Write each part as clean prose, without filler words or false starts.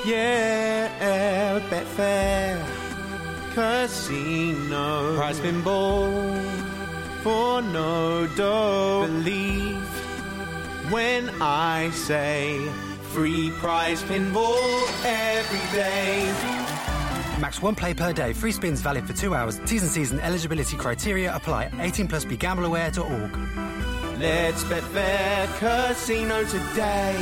Yeah, Betfair Casino. Prize pinball for no dough. Believe when I say free prize pinball every day. Max 1 play per day. Free spins valid for 2 hours. T's and C's and eligibility criteria apply. 18 plus begambleaware.org. Let's Betfair Casino today.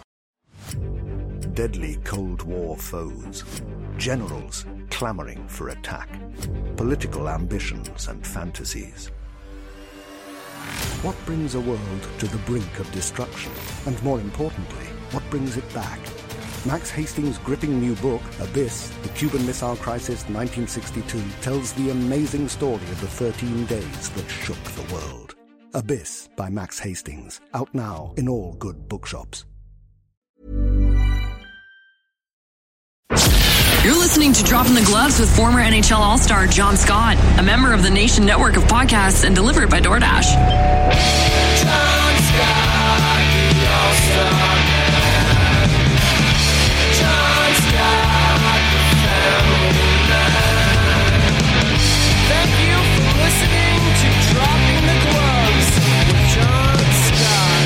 Deadly Cold War foes. Generals clamoring for attack. Political ambitions and fantasies. What brings a world to the brink of destruction? And more importantly, what brings it back? Max Hastings' gripping new book, Abyss, The Cuban Missile Crisis 1962, tells the amazing story of the 13 days that shook the world. Abyss by Max Hastings, out now in all good bookshops. You're listening to Dropping the Gloves with former NHL All-Star John Scott, a member of the Nation Network of podcasts and delivered by DoorDash. John Scott, the All-Star man. John Scott, the family man. Thank you for listening to Dropping the Gloves with John Scott.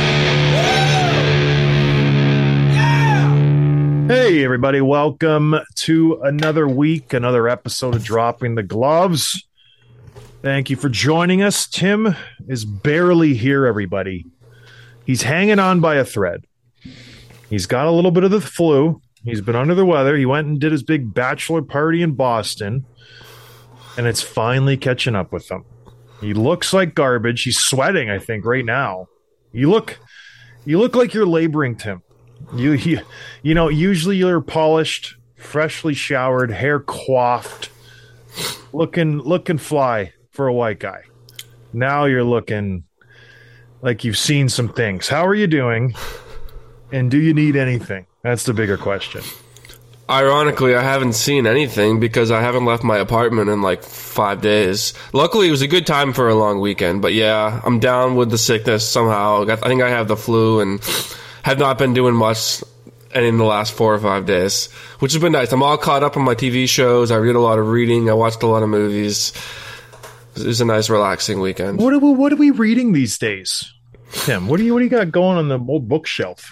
Woo! Yeah! Hey, everybody. Welcome to another week, another episode of Dropping the Gloves. Thank you for joining us. Tim is barely here, everybody. He's hanging on by a thread. He's got a little bit of the flu. He's been under the weather. He went and did his big bachelor party in Boston, and it's finally catching up with him. He looks like garbage. He's sweating, I think, right now. You look like you're laboring, Tim. You know, usually you're polished, freshly showered, hair coiffed, looking fly for a white guy. Now you're looking like you've seen some things. How are you doing? And do you need anything? That's the bigger question. Ironically, I haven't seen anything because I haven't left my apartment in like 5 days. Luckily, it was a good time for a long weekend. But yeah, I'm down with the sickness somehow. I think I have the flu and have not been doing much in the last 4 or 5 days, which has been nice. I'm all caught up on my TV shows. I did a lot of reading. I watched a lot of movies. It was a nice, relaxing weekend. What are we reading these days, Tim? What do you got going on the old bookshelf?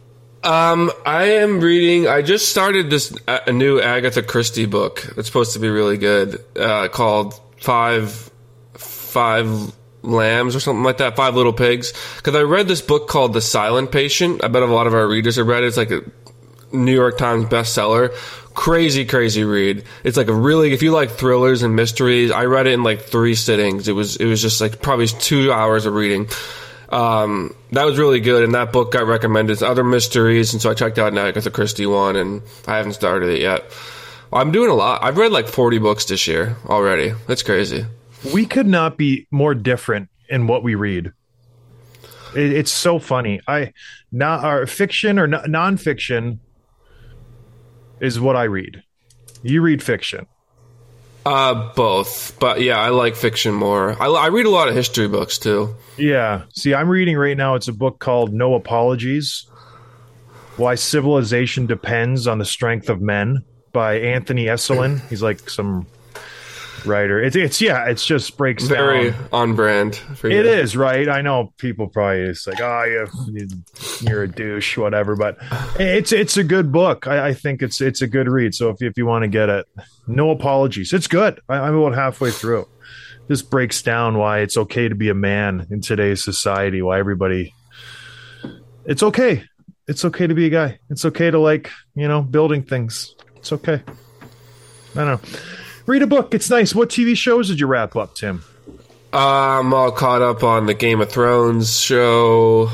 I am reading. I just started a new Agatha Christie book. It's supposed to be really good. Called Five Lambs or something like that. 5 Little Pigs. Because I read this book called The Silent Patient. I bet a lot of our readers have read it. It's like a New York Times bestseller. Crazy read. It's like if you like thrillers and mysteries, I read it in like 3 sittings. It was just like probably 2 hours of reading. That was really good, and that book got recommended to other mysteries, and so I checked out an Agatha Christie one, and I haven't started it yet. I'm doing a lot. I've read like 40 books this year already. That's crazy. We could not be more different in what we read. It's so funny. Our fiction or nonfiction is what I read. You read fiction. Both. But yeah, I like fiction more. I read a lot of history books too. Yeah. See, I'm reading right now. It's a book called No Apologies: Why Civilization Depends on the Strength of Men by Anthony Esolen. He's like some writer. It just breaks very down. On brand for you. It is, right? I know people probably is like, you're a douche, whatever. But it's a good book. I think it's a good read. So if you want to get it, No Apologies. It's good. I'm about halfway through. This breaks down why it's okay to be a man in today's society. Why everybody, it's okay. It's okay to be a guy. It's okay to like, building things. It's okay. I don't know. Read a book. It's nice. What TV shows did you wrap up, Tim? I'm all caught up on the Game of Thrones show.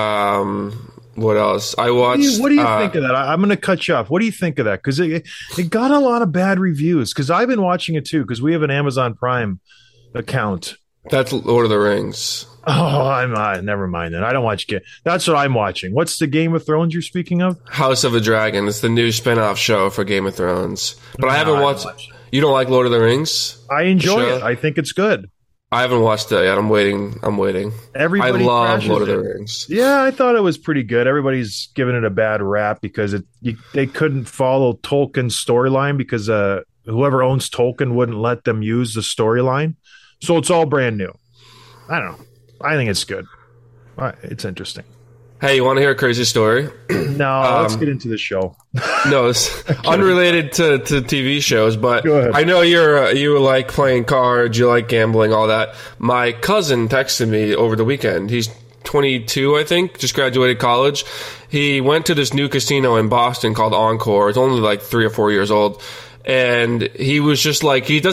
What else? I watched. What do you think of that? I'm going to cut you off. What do you think of that? Because it got a lot of bad reviews. Because I've been watching it too. Because we have an Amazon Prime account. That's Lord of the Rings. Oh, never mind then. I don't watch it. That's what I'm watching. What's the Game of Thrones you're speaking of? House of the Dragon. It's the new spinoff show for Game of Thrones. But I haven't watched. You don't like Lord of the Rings? I enjoy it. I think it's good. I haven't watched it yet. I'm waiting. Everybody I love crashes Lord of the it. Rings. Yeah, I thought it was pretty good. Everybody's giving it a bad rap because they couldn't follow Tolkien's storyline because whoever owns Tolkien wouldn't let them use the storyline. So it's all brand new. I don't know. I think it's good. It's interesting. Hey, you want to hear a crazy story? No, let's get into the show. No, it's unrelated to TV shows, but Go ahead. I know you like playing cards, you like gambling, all that. My cousin texted me over the weekend. He's 22, I think, just graduated college. He went to this new casino in Boston called Encore. It's only like 3 or 4 years old. And he was just like, he's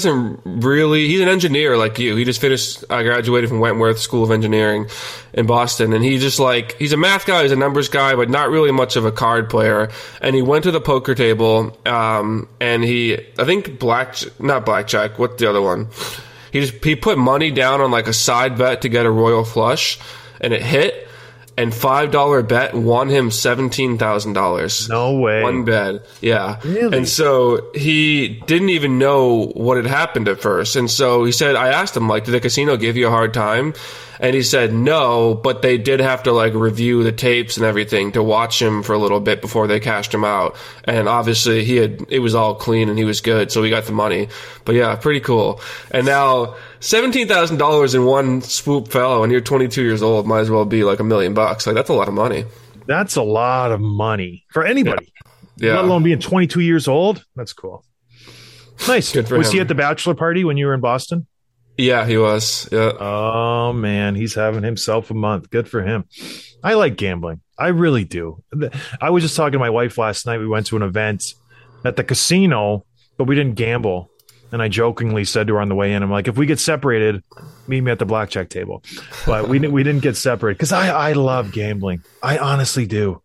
an engineer like you. He just graduated from Wentworth School of Engineering in Boston. And he's a math guy, he's a numbers guy, but not really much of a card player. And he went to the poker table, and I think not blackjack, what's the other one? He put money down on like a side bet to get a royal flush, and it hit. And $5 bet won him $17,000. No way. One bet. Yeah. Really? And so he didn't even know what had happened at first. And so he said, I asked him, like, did the casino give you a hard time? And he said no, but they did have to like review the tapes and everything to watch him for a little bit before they cashed him out. And obviously it was all clean and he was good, so he got the money. But yeah, pretty cool. And now $17,000 in one swoop fell when you're 22 years old might as well be like $1 million. Like, that's a lot of money. That's a lot of money for anybody. Yeah. Let alone being 22 years old. That's cool. Nice. Good for Was him. he at the bachelor party when you were in Boston? Yeah, he was. Yeah. Oh man, he's having himself a month. Good for him. I like gambling. I really do. I was just talking to my wife last night. We went to an event at the casino, but we didn't gamble. And I jokingly said to her on the way in, I'm like, if we get separated, meet me at the blackjack table. But we didn't get separated because I love gambling. I honestly do.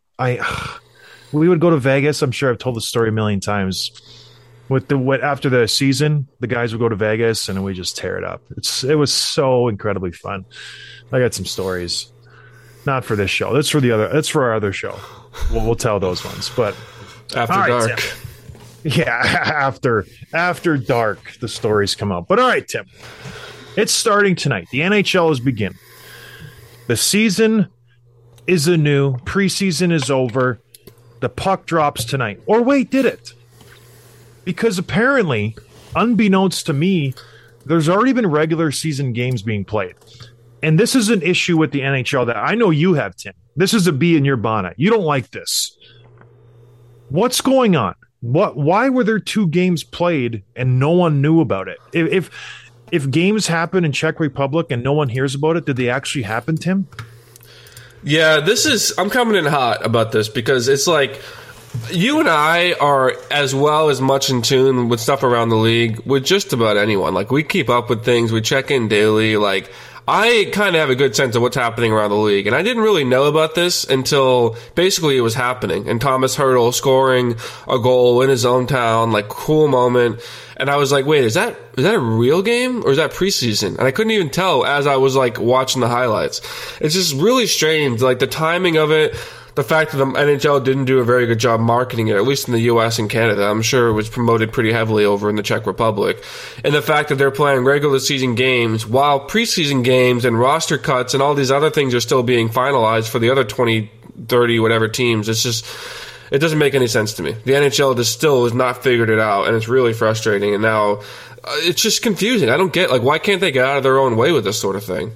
We would go to Vegas. I'm sure I've told the story a million times. After the season, the guys would go to Vegas and we just tear it up. It was so incredibly fun. I got some stories, not for this show. That's for our other show. We'll tell those ones. But After all right, dark. Tim. Yeah, after dark, the stories come out. But all right, Tim, it's starting tonight. The NHL is beginning. The season is anew. Preseason is over. The puck drops tonight. Or wait, did it? Because apparently, unbeknownst to me, there's already been regular season games being played. And this is an issue with the NHL that I know you have, Tim. This is a bee in your bonnet. You don't like this. What's going on? Why were there 2 games played and no one knew about it? If games happen in Czech Republic and no one hears about it, did they actually happen, Tim? Yeah, I'm coming in hot about this because it's like you and I are as much in tune with stuff around the league with just about anyone. Like, we keep up with things, we check in daily. Like, I kind of have a good sense of what's happening around the league. And I didn't really know about this until basically it was happening. And Thomas Hertl scoring a goal in his own town, like, cool moment. And I was like, wait, is that a real game or is that preseason? And I couldn't even tell as I was like watching the highlights. It's just really strange, like the timing of it. The fact that the NHL didn't do a very good job marketing it, at least in the U.S. and Canada. I'm sure it was promoted pretty heavily over in the Czech Republic. And the fact that they're playing regular season games while preseason games and roster cuts and all these other things are still being finalized for the other 20, 30, whatever teams. It's just, it doesn't make any sense to me. The NHL just still has not figured it out, and it's really frustrating. And now it's just confusing. I don't get, like, why can't they get out of their own way with this sort of thing?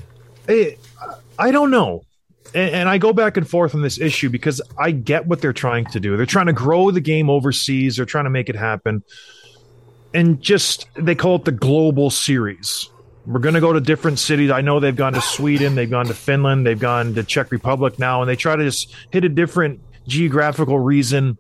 I don't know. And I go back and forth on this issue because I get what they're trying to do. They're trying to grow the game overseas. They're trying to make it happen. And they call it the global series. We're going to go to different cities. I know they've gone to Sweden. They've gone to Finland. They've gone to Czech Republic now. And they try to just hit a different geographical region,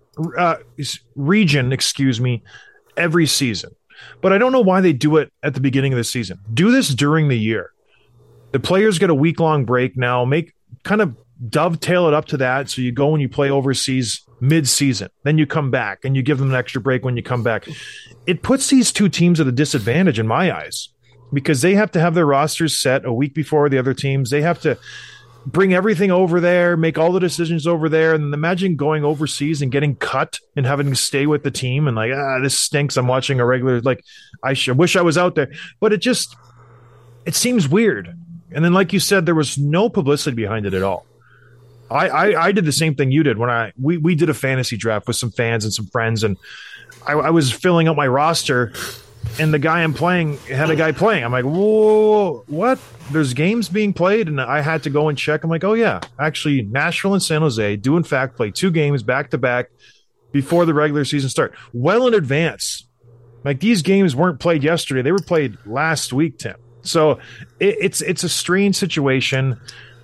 every season. But I don't know why they do it at the beginning of the season. Do this during the year. The players get a week-long break now. Kind of dovetail it up to that. So you go and you play overseas mid-season. Then you come back and you give them an extra break when you come back. It puts these 2 teams at a disadvantage in my eyes because they have to have their rosters set a week before the other teams. They have to bring everything over there, make all the decisions over there. And imagine going overseas and getting cut and having to stay with the team and like, this stinks. I'm watching a regular, like, I wish I was out there. But it seems weird. And then, like you said, there was no publicity behind it at all. I did the same thing you did when we did a fantasy draft with some fans and some friends, and I was filling out my roster, and the guy I'm playing had a guy playing. I'm like, whoa, what? There's games being played, and I had to go and check. I'm like, oh yeah, actually, Nashville and San Jose do in fact play 2 games back to back before the regular season start, well in advance. Like, these games weren't played yesterday; they were played last week, Tim. So it's a strange situation.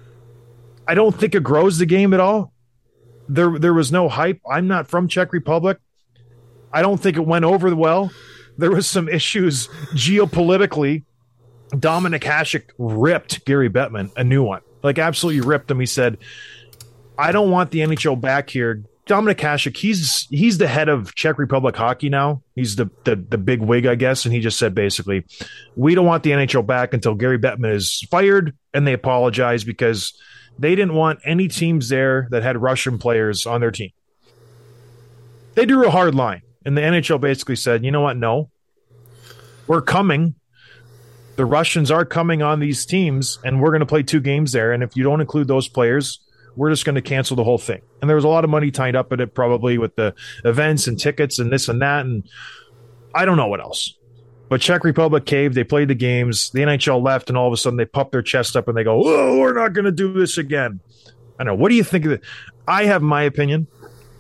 I don't think it grows the game at all. There was no hype. I'm not from Czech Republic. I don't think it went over well. There was some issues geopolitically. Dominik Hasek ripped Gary Bettman a new one. Like, absolutely ripped him. He said, I don't want the NHL back here. Dominik Hasek, he's the head of Czech Republic hockey now. He's the big wig, I guess. And he just said, basically, we don't want the NHL back until Gary Bettman is fired. And they apologize because they didn't want any teams there that had Russian players on their team. They drew a hard line. And the NHL basically said, you know what? No, we're coming. The Russians are coming on these teams, and we're going to play 2 games there. And if you don't include those players, we're just going to cancel the whole thing. And there was a lot of money tied up in it, probably with the events and tickets and this and that. And I don't know what else. But Czech Republic caved. They played the games. The NHL left, and all of a sudden they puff their chest up and they go, oh, we're not going to do this again. I don't know. What do you think of it? I have my opinion.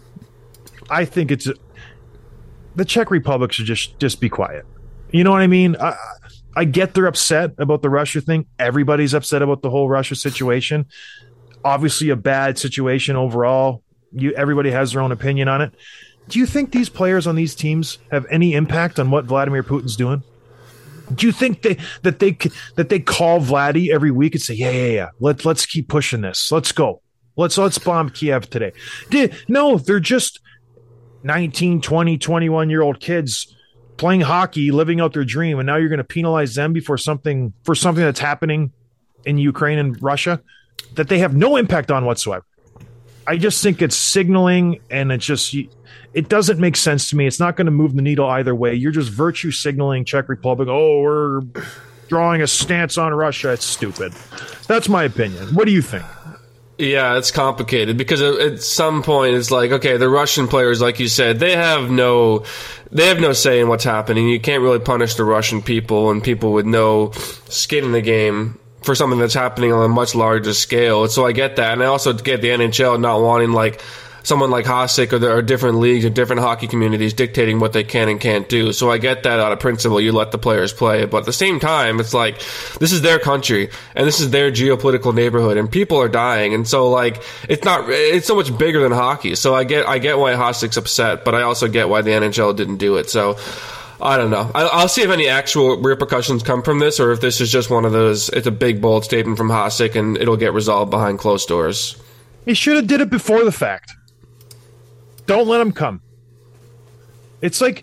I think it's the Czech Republic should just be quiet. You know what I mean? I get they're upset about the Russia thing. Everybody's upset about the whole Russia situation. Obviously a bad situation overall. Everybody has their own opinion on it. Do you think these players on these teams have any impact on what Vladimir Putin's doing? Do you think that they call Vladdy every week and say, yeah, let's keep pushing this. Let's go. Let's bomb Kiev today. No, they're just 19, 20, 21-year-old kids playing hockey, living out their dream, and now you're going to penalize them for something that's happening in Ukraine and Russia that they have no impact on whatsoever. I just think it's signaling, and it doesn't make sense to me. It's not going to move the needle either way. You're just virtue signaling Czech Republic. Oh, we're drawing a stance on Russia. It's stupid. That's my opinion. What do you think? Yeah, it's complicated because at some point it's like, okay, the Russian players, like you said, they have no say in what's happening. You can't really punish the Russian people and people with no skin in the game for something that's happening on a much larger scale. So I get that. And I also get the NHL not wanting like someone like Hasek or different leagues or different hockey communities dictating what they can and can't do. So I get that out of principle. You let the players play. But at the same time, it's like, this is their country and this is their geopolitical neighborhood and people are dying. And so like, it's so much bigger than hockey. So I get why Hasek's upset, but I also get why the NHL didn't do it. So I don't know. I'll see if any actual repercussions come from this or if this is just one of those, it's a big bold statement from Hasek and it'll get resolved behind closed doors. He should have did it before the fact. Don't let him come. It's like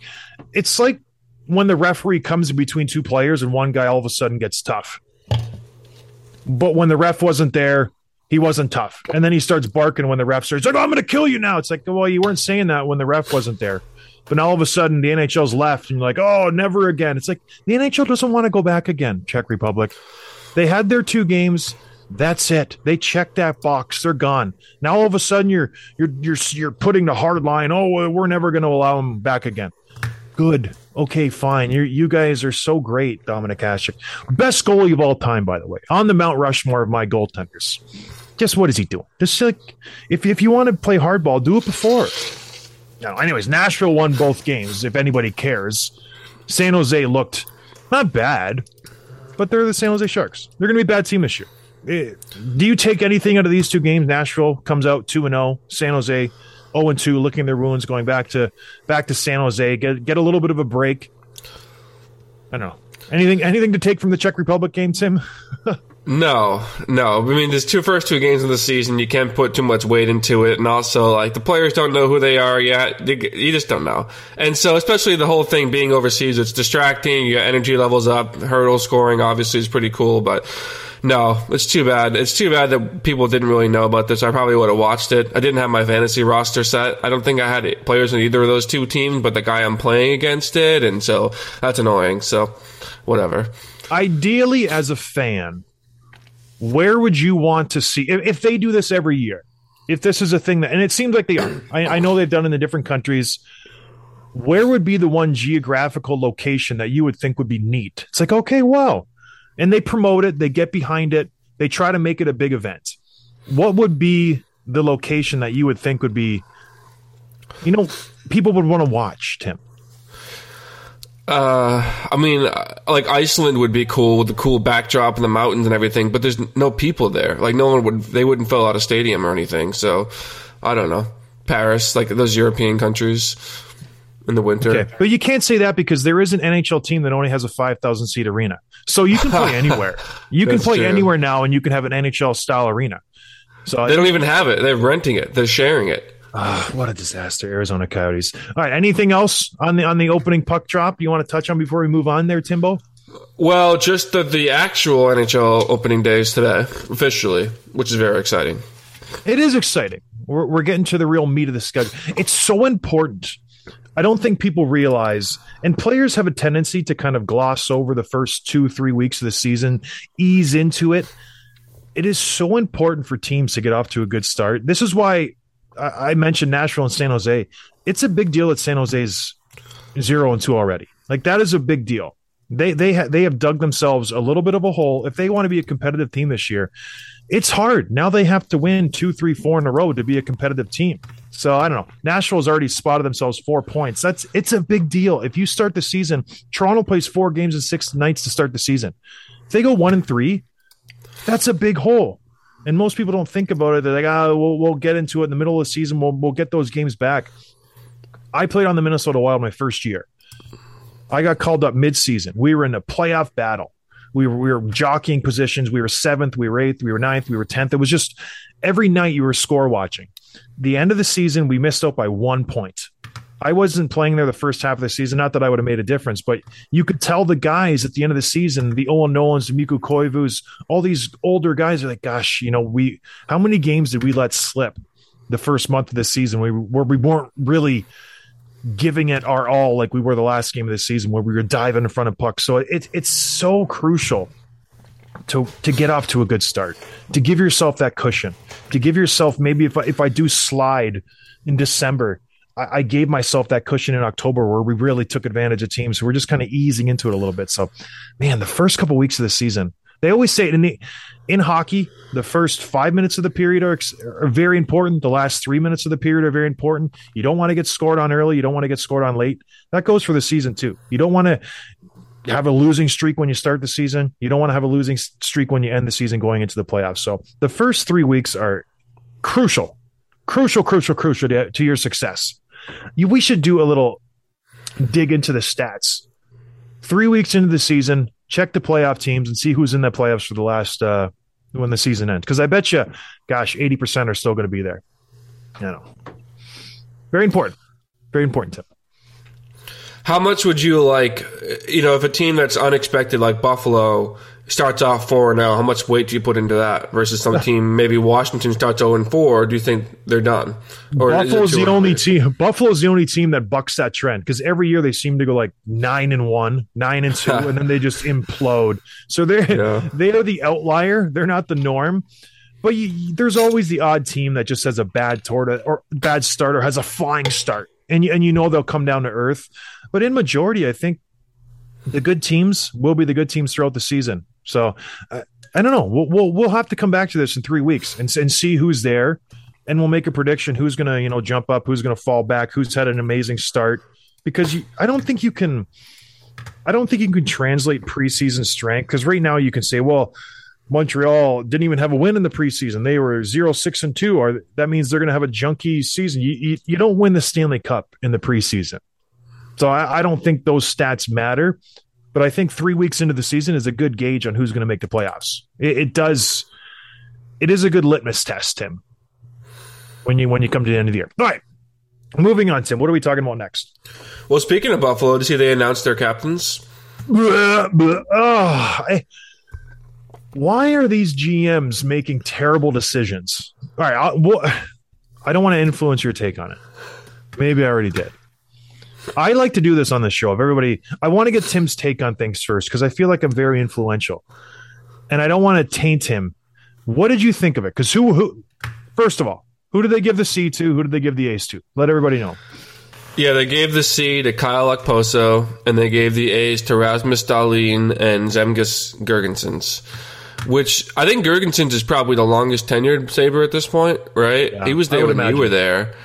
when the referee comes in between 2 players and one guy all of a sudden gets tough. But when the ref wasn't there, he wasn't tough. And then he starts barking when the ref starts like, oh, I'm going to kill you now. It's like, well, you weren't saying that when the ref wasn't there. But now all of a sudden the NHL's left and you're like, oh, never again. It's like the NHL doesn't want to go back again, Czech Republic. They had their 2 games. That's it. They checked that box. They're gone. Now all of a sudden you're putting the hard line. Oh, we're never going to allow them back again. Good. Okay, fine. You guys are so great, Dominik Hasek. Best goalie of all time, by the way. On the Mount Rushmore of my goaltenders. Just what is he doing? Just like if you want to play hardball, do it before. Now, anyways, Nashville won both games. If anybody cares, San Jose looked not bad, but they're the San Jose Sharks. They're going to be a bad team this year. Do you take anything out of these 2 games? Nashville comes out 2-0. San Jose 0-2, licking their wounds, going back to San Jose. Get a little bit of a break. I don't know. Anything to take from the Czech Republic game, Tim? No. I mean, there's first two games of the season. You can't put too much weight into it. And also, like, the players don't know who they are yet. You just don't know. And so, especially the whole thing being overseas, it's distracting. You got energy levels up. Hurdle scoring, obviously, is pretty cool. But no, it's too bad. It's too bad that people didn't really know about this. I probably would have watched it. I didn't have my fantasy roster set. I don't think I had players in either of those two teams, but the guy I'm playing against did. And so, that's annoying. So, whatever. ideally, as a fan, where would you want to see if they do this every year? If this is a thing that, and it seems like they are. I know they've done it in the different countries. Where would be the one geographical location that you would think would be neat? It's like, okay, wow. And they promote it. They get behind it. They try to make it a big event. What would be the location that you would think would be, people would want to watch, Tim? I mean, like Iceland would be cool with the cool backdrop and the mountains and everything, but there's no people there. Like they wouldn't fill out a stadium or anything. So I don't know. Paris, like those European countries in the winter. Okay. But you can't say that because there is an NHL team that only has a 5,000 seat arena. So you can play anywhere. You can play anywhere now and you can have an NHL style arena. So they don't even have it. They're renting it. They're sharing it. What a disaster, Arizona Coyotes. All right, anything else on the opening puck drop you want to touch on before we move on there, Timbo? Well, just the actual NHL opening days today, officially, which is very exciting. It is exciting. We're getting to the real meat of the schedule. It's so important. I don't think people realize, and players have a tendency to kind of gloss over the first 2-3 weeks of the season, ease into it. It is so important for teams to get off to a good start. This is why I mentioned Nashville and San Jose. It's a big deal that San Jose's 0-2 already. Like, that is a big deal. They have dug themselves a little bit of a hole. If they want to be a competitive team this year, it's hard. Now they have to win 2, 3, 4 in a row to be a competitive team. So I don't know. Nashville's already spotted themselves 4 points. It's a big deal. If you start the season, Toronto plays 4 games in 6 nights to start the season. If they go 1-3, that's a big hole. And most people don't think about it. They're like, we'll get into it in the middle of the season. We'll get those games back. I played on the Minnesota Wild my first year. I got called up mid-season. We were in a playoff battle. We were jockeying positions. We were 7th, we were 8th, we were 9th, we were 10th. It was just every night you were score watching. The end of the season, we missed out by 1 point. I wasn't playing there the first half of the season. Not that I would have made a difference, but you could tell the guys at the end of the season, the Owen Nolans, the Mikko Koivus, all these older guys are like, gosh, how many games did we let slip the first month of the season where we weren't really giving it our all like we were the last game of the season where we were diving in front of pucks. So it's so crucial to get off to a good start, to give yourself that cushion, to give yourself maybe if I do slide in December, I gave myself that cushion in October where we really took advantage of teams. So we're just kind of easing into it a little bit. So, man, the first couple weeks of the season, they always say it in hockey, the first 5 minutes of the period are very important. The last 3 minutes of the period are very important. You don't want to get scored on early. You don't want to get scored on late. That goes for the season too. You don't want to have a losing streak when you start the season. You don't want to have a losing streak when you end the season going into the playoffs. So the first 3 weeks are crucial to your success. We should do a little dig into the stats. 3 weeks into the season, check the playoff teams and see who's in the playoffs for the last when the season ends. Because I bet you, 80% are still going to be there. Very important. Very important tip. How much would you like, if a team that's unexpected like Buffalo starts off 4-0, how much weight do you put into that versus some team, maybe Washington starts 0-4, do you think they're done? Or Buffalo's the only team that bucks that trend because every year they seem to go like 9-1, 9-2, and then they just implode. So they are the outlier. They're not the norm. But there's always the odd team that just has a bad start or has a flying start. And they'll come down to earth. But in majority, I think the good teams will be the good teams throughout the season. So I don't know. We'll have to come back to this in 3 weeks and see who's there, and we'll make a prediction who's going to jump up, who's going to fall back, who's had an amazing start. Because I don't think you can translate preseason strength. Because right now you can say, well, Montreal didn't even have a win in the preseason. They were 0-6-2, or that means they're going to have a junky season. You don't win the Stanley Cup in the preseason. So I don't think those stats matter, but I think 3 weeks into the season is a good gauge on who's going to make the playoffs. It is a good litmus test, Tim, when you come to the end of the year. All right, moving on, Tim. What are we talking about next? Well, speaking of Buffalo, did you see they announced their captains? Why are these GMs making terrible decisions? All right, I don't want to influence your take on it. Maybe I already did. I like to do this on the show. If everybody, I want to get Tim's take on things first because I feel like I'm very influential, and I don't want to taint him. What did you think of it? Because who? First of all, who did they give the C to? Who did they give the A's to? Let everybody know. Yeah, they gave the C to Kyle Okposo, and they gave the A's to Rasmus Dahlin and Zemgus Girgensons, which I think Girgensons is probably the longest tenured Sabre at this point, right? Yeah, he was there when you were there.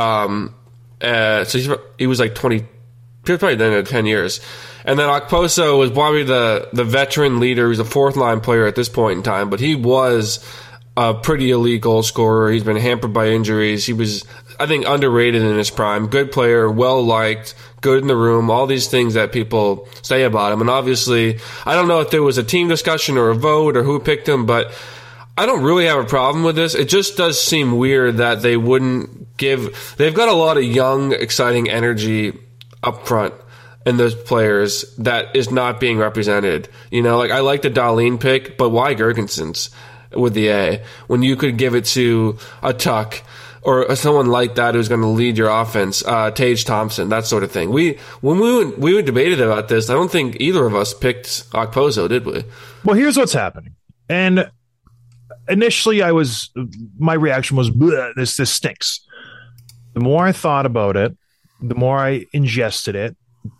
Yep. So he was like 20, probably then 10 years. And then Okposo was probably the veteran leader. He's a fourth-line player at this point in time, but he was a pretty elite goal scorer. He's been hampered by injuries. He was, I think, underrated in his prime. Good player, well-liked, good in the room, all these things that people say about him. And obviously, I don't know if there was a team discussion or a vote or who picked him, but I don't really have a problem with this. It just does seem weird that they wouldn't give... They've got a lot of young, exciting energy up front in those players that is not being represented. You know, like I like the Dahlin pick, but why Girgensons with the A when you could give it to a Tuck or someone like that who's going to lead your offense, Tage Thompson, that sort of thing. When we debated about this, I don't think either of us picked Okposo, did we? Well, here's what's happening. And initially my reaction was, this stinks. The more I thought about it, the more I ingested it,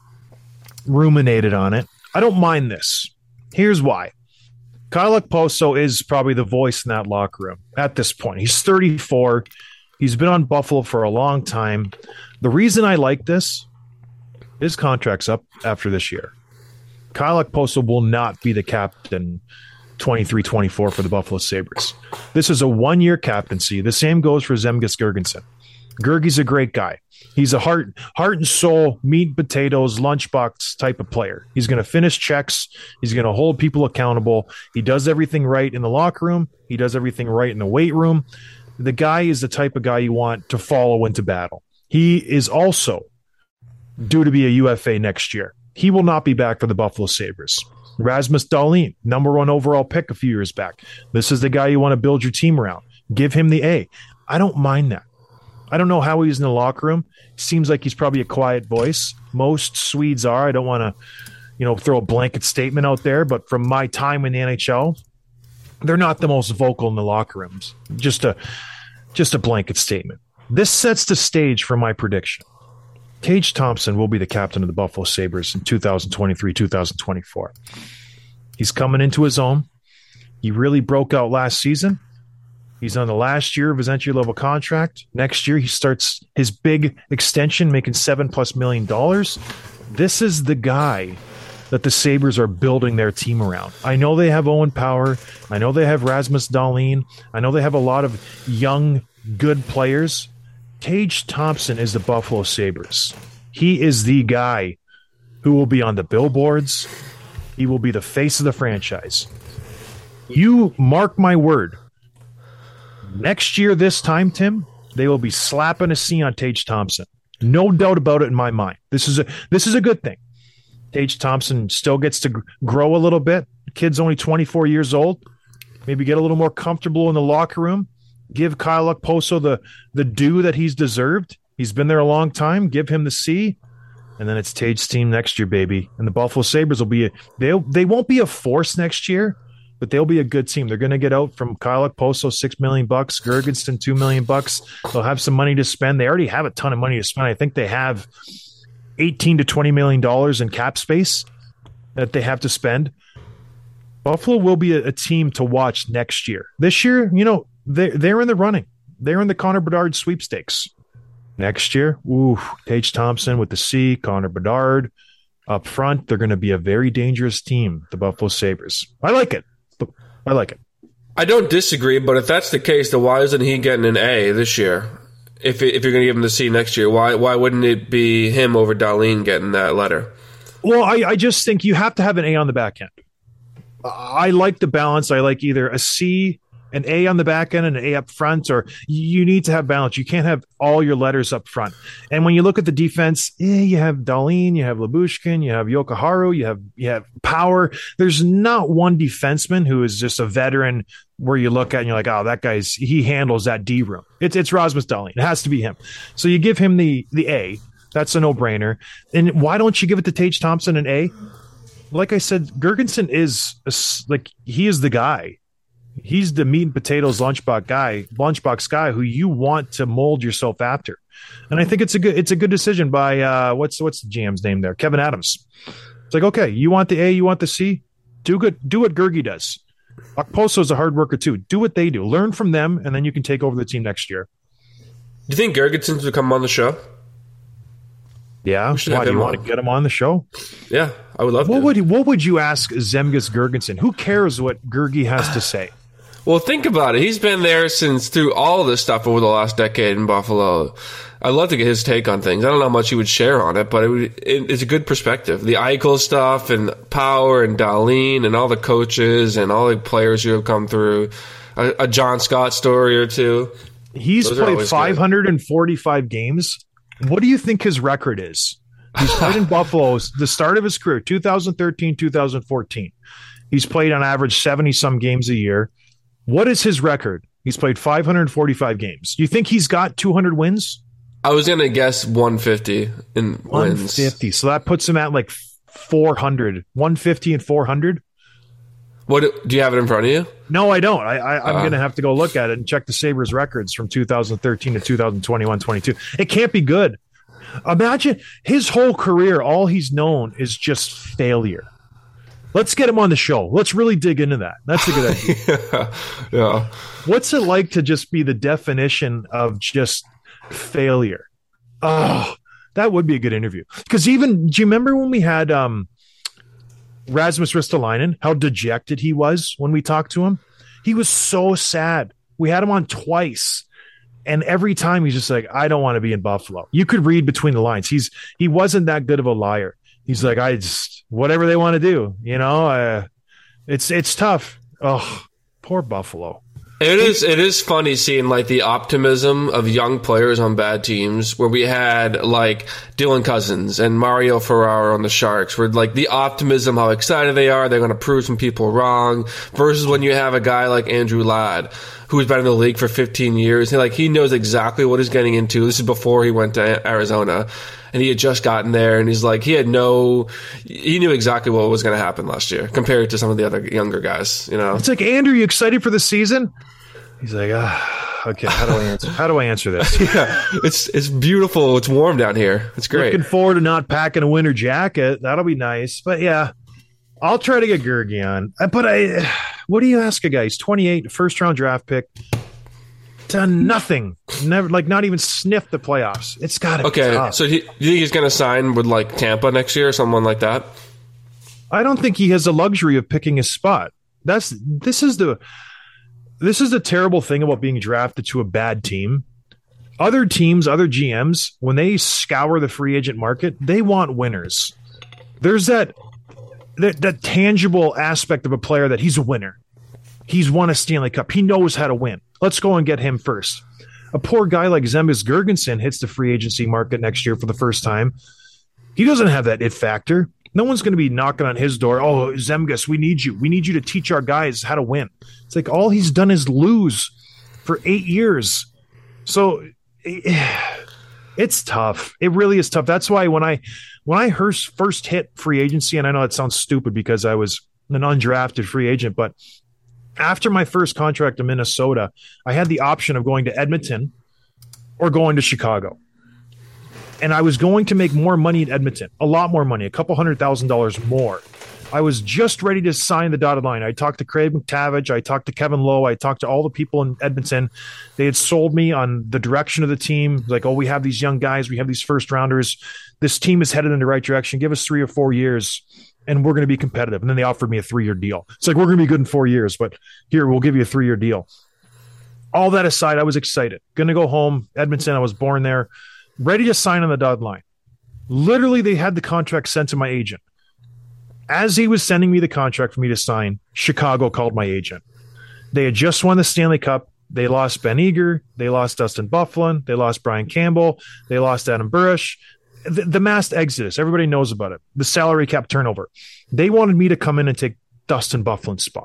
ruminated on it. I don't mind this. Here's why. Kyle Okposo is probably the voice in that locker room at this point. He's 34. He's been on Buffalo for a long time. The reason I like this, his contract's up after this year. Kyle Okposo will not be the captain 23-24 for the Buffalo Sabres. This is a one-year captaincy. The same goes for Zemgus Girgensson. Gergie's a great guy. He's a heart and soul, meat and potatoes, lunchbox type of player. He's going to finish checks. He's going to hold people accountable. He does everything right in the locker room. He does everything right in the weight room. The guy is the type of guy you want to follow into battle. He is also due to be a UFA next year. He will not be back for the Buffalo Sabres. Rasmus Dahlin, number 1 overall pick a few years back. This is the guy you want to build your team around. Give him the A. I don't mind that. I don't know how he's in the locker room. Seems like he's probably a quiet voice. Most Swedes are. I don't want to, throw a blanket statement out there, but from my time in the NHL, they're not the most vocal in the locker rooms. Just a blanket statement. This sets the stage for my prediction. Tage Thompson will be the captain of the Buffalo Sabres in 2023-2024. He's coming into his own. He really broke out last season. He's on the last year of his entry-level contract. Next year, he starts his big extension, making $7+ million. This is the guy that the Sabres are building their team around. I know they have Owen Power. I know they have Rasmus Dahlin. I know they have a lot of young, good players. Tage Thompson is the Buffalo Sabres. He is the guy who will be on the billboards. He will be the face of the franchise. You mark my word. Next year, this time, Tim, they will be slapping a C on Tage Thompson. No doubt about it in my mind. This is a good thing. Tage Thompson still gets to grow a little bit. The kid's only 24 years old. Maybe get a little more comfortable in the locker room. Give Kyle Okposo the due that he's deserved. He's been there a long time. Give him the C. And then it's Tage's team next year, baby. And the Buffalo Sabres will be they won't be a force next year, but they'll be a good team. They're going to get out from Kyle Okposo $6 million, Girgensson $2 million. They'll have some money to spend. They already have a ton of money to spend. I think they have $18 to $20 million in cap space that they have to spend. Buffalo will be a team to watch next year. This year, they're in the running. They're in the Connor Bedard sweepstakes. Next year, Tage Thompson with the C, Connor Bedard up front. They're going to be a very dangerous team, the Buffalo Sabres. I like it. I don't disagree, but if that's the case, then why isn't he getting an A this year? If you're going to give him the C next year, why wouldn't it be him over Dahlin getting that letter? Well, I just think you have to have an A on the back end. I like the balance. I like either a C, an A on the back end, and an A up front, or you need to have balance. You can't have all your letters up front. And when you look at the defense, you have Dahlin, you have Lyubushkin, you have Yokoharu, you have Power. There's not one defenseman who is just a veteran where you look at and you're like, oh, that he handles that D room. It's Rasmus Dahlin. It has to be him. So you give him the A. That's a no-brainer. And why don't you give it to Tage Thompson an A? Like I said, Gergensen is he is the guy. He's the meat and potatoes lunchbox guy who you want to mold yourself after. And I think it's a good decision by what's the GM's name there? Kevin Adams. It's like, okay, you want the A, you want the C? Do what Gergie does. Okposo's a hard worker too. Do what they do. Learn from them, and then you can take over the team next year. Do you think Gergensen would come on the show? Yeah. Why do you want to get him on the show? Yeah, I would love to. What would you ask Zemgus Girgensson? Who cares what Gergie has to say? Well, think about it. He's been there through all of this stuff over the last decade in Buffalo. I'd love to get his take on things. I don't know how much he would share on it, but it's a good perspective. The Eichel stuff and Power and Dahlin and all the coaches and all the players who have come through. A John Scott story or two. He's played 545 games. What do you think his record is? He's played in Buffalo the start of his career, 2013, 2014. He's played on average 70-some games a year. What is his record? He's played 545 games. You think he's got 200 wins? I was going to guess 150 in 150. wins. So that puts him at like 400. 150 and 400. What do you have it in front of you? No, I don't. I'm going to have to go look at it and check the Sabres records from 2013 to 2021-22. It can't be good. Imagine his whole career, all he's known is just failure. Let's get him on the show. Let's really dig into that. That's a good idea. Yeah. What's it like to just be the definition of just failure? Oh, that would be a good interview. Because do you remember when we had Rasmus Ristolainen, how dejected he was when we talked to him? He was so sad. We had him on twice. And every time he's just like, I don't want to be in Buffalo. You could read between the lines. He wasn't that good of a liar. He's like, I just, whatever they want to do, it's tough. Oh, poor Buffalo. It is funny seeing like the optimism of young players on bad teams where we had like Dylan Cousins and Mario Ferraro on the Sharks, where like the optimism, how excited they are, they're going to prove some people wrong, versus when you have a guy like Andrew Ladd, who's been in the league for 15 years. And, he knows exactly what he's getting into. This is before he went to Arizona. And he had just gotten there, and he's like, he knew exactly what was going to happen last year compared to some of the other younger guys, It's like, Andrew, you excited for the season? He's like, okay, how do I answer this? Yeah, it's beautiful. It's warm down here. It's great. Looking forward to not packing a winter jacket. That'll be nice. But yeah, I'll try to get Gergie on. But what do you ask a guy? He's 28, first round draft pick. Done nothing. Never, not even sniffed the playoffs. It's got to be tough. So do you think he's going to sign with Tampa next year or someone like that? I don't think he has the luxury of picking his spot. This is the terrible thing about being drafted to a bad team. Other teams, other GMs, when they scour the free agent market, they want winners. There's that tangible aspect of a player that he's a winner. He's won a Stanley Cup. He knows how to win. Let's go and get him first. A poor guy like Zemgus Girgensson hits the free agency market next year for the first time. He doesn't have that it factor. No one's going to be knocking on his door. Oh, Zemgus, we need you. We need you to teach our guys how to win. It's like all he's done is lose for 8 years. So it's tough. It really is tough. That's why when I first hit free agency, and I know it sounds stupid because I was an undrafted free agent, but after my first contract in Minnesota, I had the option of going to Edmonton or going to Chicago. And I was going to make more money in Edmonton, a lot more money, $200,000 more. I was just ready to sign the dotted line. I talked to Craig McTavish. I talked to Kevin Lowe. I talked to all the people in Edmonton. They had sold me on the direction of the team. Like, oh, we have these young guys. We have these first rounders. This team is headed in the right direction. Give us 3 or 4 years and we're going to be competitive. And then they offered me a 3-year deal. It's like, we're going to be good in 4 years, but here, we'll give you a 3-year deal. All that aside, I was excited. Going to go home. Edmonton, I was born there. Ready to sign on the dotted line. Literally, they had the contract sent to my agent. As he was sending me the contract for me to sign, Chicago called my agent. They had just won the Stanley Cup. They lost Ben Eager. They lost Dustin Byfuglien. They lost Brian Campbell. They lost Adam Burish. The mass exodus. Everybody knows about it. The salary cap turnover. They wanted me to come in and take Dustin Byfuglien's spot.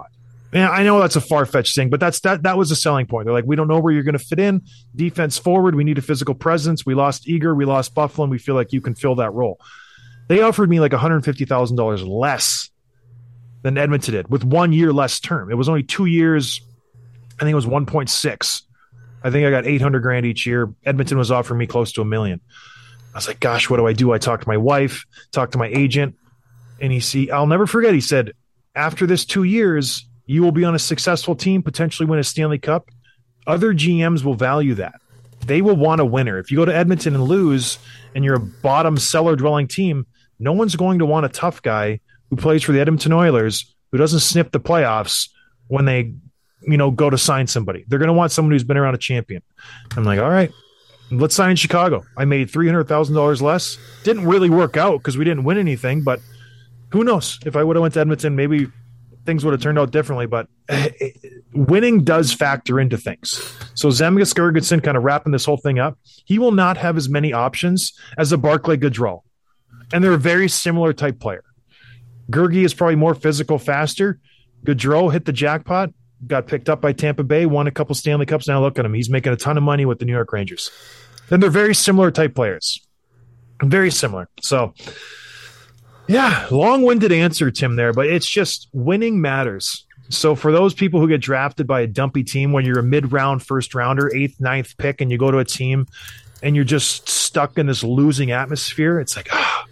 Yeah, I know that's a far-fetched thing, but that was a selling point. They're like, we don't know where you're going to fit in. Defense forward, we need a physical presence. We lost Eager, we lost Buffalo, and we feel like you can fill that role. They offered me like $150,000 less than Edmonton did with 1 year less term. It was only 2 years. I think it was 1.6. I think I got $800,000 each year. Edmonton was offering me close to $1 million. I was like, gosh, what do? I talked to my wife, talked to my agent, and I'll never forget. He said, after this 2 years, you will be on a successful team, potentially win a Stanley Cup. Other GMs will value that. They will want a winner. If you go to Edmonton and lose and you're a bottom cellar dwelling team, no one's going to want a tough guy who plays for the Edmonton Oilers, who doesn't sniff the playoffs when they, go to sign somebody. They're going to want someone who's been around a champion. I'm like, all right, let's sign Chicago. I made $300,000 less. Didn't really work out because we didn't win anything, but who knows? If I would have went to Edmonton, maybe things would have turned out differently, but winning does factor into things. So Zemgus Girgensson, kind of wrapping this whole thing up, he will not have as many options as a Barclay Goodrow. And they're a very similar type player. Gergie is probably more physical, faster. Goodrow hit the jackpot, got picked up by Tampa Bay, won a couple Stanley Cups. Now look at him. He's making a ton of money with the New York Rangers. And they're very similar type players. Very similar. So, yeah, long-winded answer, Tim, there, but it's just winning matters. So for those people who get drafted by a dumpy team when you're a mid-round first-rounder, 8th, 9th pick, and you go to a team and you're just stuck in this losing atmosphere, it's like,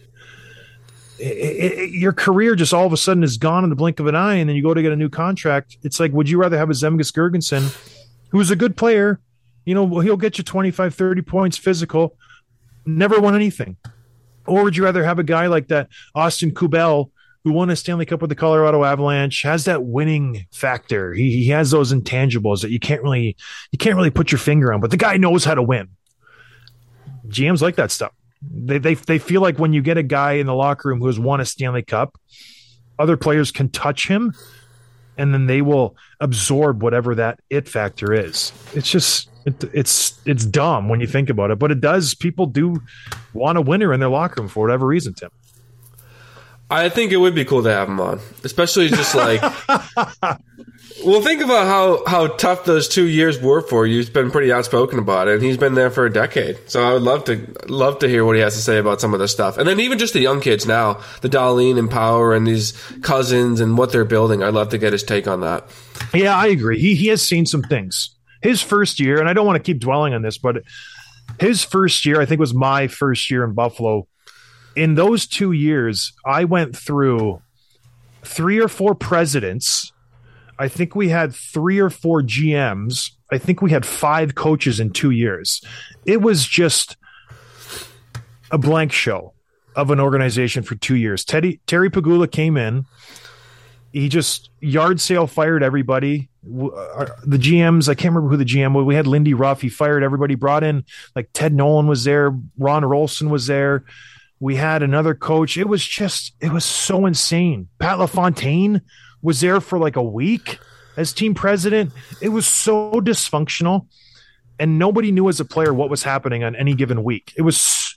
your career just all of a sudden is gone in the blink of an eye, and then you go to get a new contract. It's like, would you rather have a Zemgus Girgensson, who's a good player, he'll get you 25, 30 points physical, never won anything? Or would you rather have a guy like that Austin Kubel, who won a Stanley Cup with the Colorado Avalanche, has that winning factor? He has those intangibles that you can't really put your finger on, but the guy knows how to win. GMs like that stuff. They feel like when you get a guy in the locker room who has won a Stanley Cup, other players can touch him, and then they will absorb whatever that it factor is. It's just it's dumb when you think about it, but it does. People do want a winner in their locker room for whatever reason, Tim. I think it would be cool to have him on, especially just like. Well, think about how tough those 2 years were for you. He's been pretty outspoken about it, and he's been there for a decade. So I would love to hear what he has to say about some of this stuff. And then even just the young kids now, the Dahlin and Power and these cousins and what they're building. I'd love to get his take on that. Yeah, I agree. He has seen some things. His first year, and I don't want to keep dwelling on this, but his first year, I think, was my first year in Buffalo. In those 2 years, I went through 3 or 4 presidents. I think we had 3 or 4 GMs. I think we had 5 coaches in 2 years. It was just a blank show of an organization for 2 years. Terry Pegula came in. He just yard sale fired everybody. The GMs, I can't remember who the GM was. We had Lindy Ruff. He fired everybody, brought in like Ted Nolan was there. Ron Rolston was there. We had another coach. It was so insane. Pat LaFontaine was there for like a week as team president. It was so dysfunctional, and nobody knew as a player what was happening on any given week. It was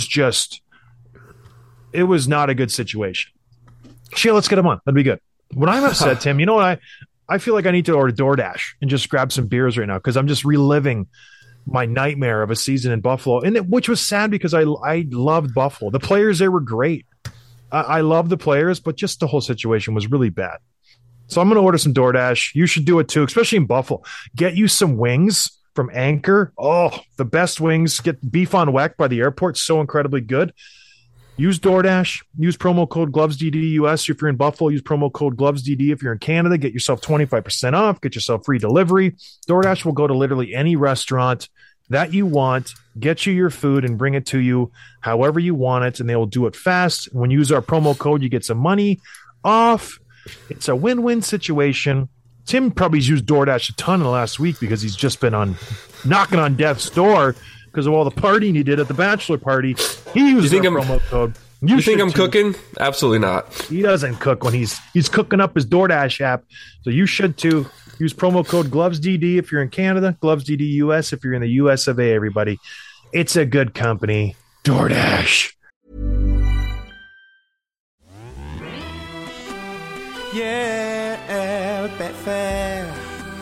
not a good situation. Sheila, let's get him on. That'd be good. When I'm upset, Tim, you know what? I feel like I need to order DoorDash and just grab some beers right now because I'm just reliving my nightmare of a season in Buffalo, which was sad because I loved Buffalo. The players there were great. I love the players, but just the whole situation was really bad. So I'm going to order some DoorDash. You should do it too, especially in Buffalo. Get you some wings from Anchor. Oh, the best wings. Get beef on weck by the airport. So incredibly good. Use DoorDash. Use promo code GlovesDDUS if you're in Buffalo. Use promo code GlovesDD if you're in Canada. Get yourself 25% off. Get yourself free delivery. DoorDash will go to literally any restaurant that you want, get you your food, and bring it to you however you want it, and they will do it fast. When you use our promo code, you get some money off. It's a win-win situation. Tim probably used DoorDash a ton in the last week because he's just been knocking on death's door because of all the partying he did at the bachelor party. He used our promo code. You think I'm cooking? Absolutely not. He doesn't cook when he's cooking up his DoorDash app. So you should too. Use promo code GlovesDD if you're in Canada, GlovesDDUS if you're in the US of A, everybody. It's a good company. DoorDash. Yeah. Betfair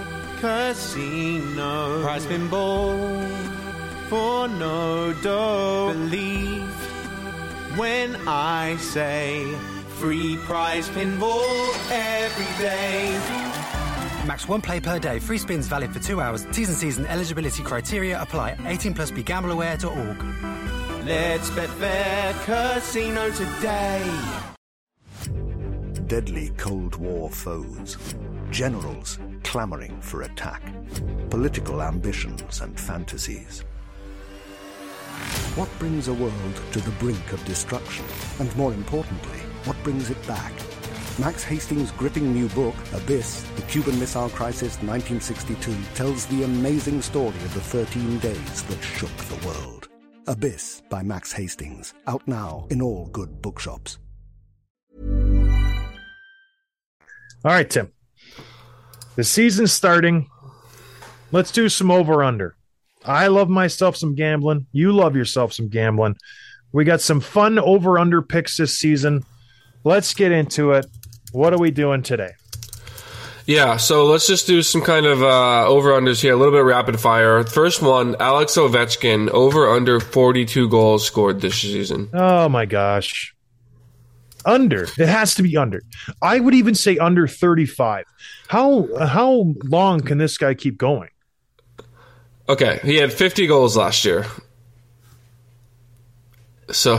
Casino. Prize pinball for no dough. Believe when I say free prize pinball every day. Max 1 play per day. Free spins valid for 2 hours. T's and C's and eligibility criteria apply. 18 plus BeGambleAware.org. Let's Betfair Casino today. Deadly Cold War foes, generals clamoring for attack, political ambitions and fantasies. What brings a world to the brink of destruction? And more importantly, what brings it back? Max Hastings' gripping new book, Abyss, The Cuban Missile Crisis 1962, tells the amazing story of the 13 days that shook the world. Abyss by Max Hastings, out now in all good bookshops. All right, Tim. The season's starting. Let's do some over-under. I love myself some gambling. You love yourself some gambling. We got some fun over-under picks this season. Let's get into it. What are we doing today? Yeah, so let's just do some kind of over-unders here, a little bit rapid fire. First one, Alex Ovechkin, over-under 42 goals scored this season. Oh, my gosh. Under. It has to be under. I would even say under 35. How long can this guy keep going? Okay, he had 50 goals last year. So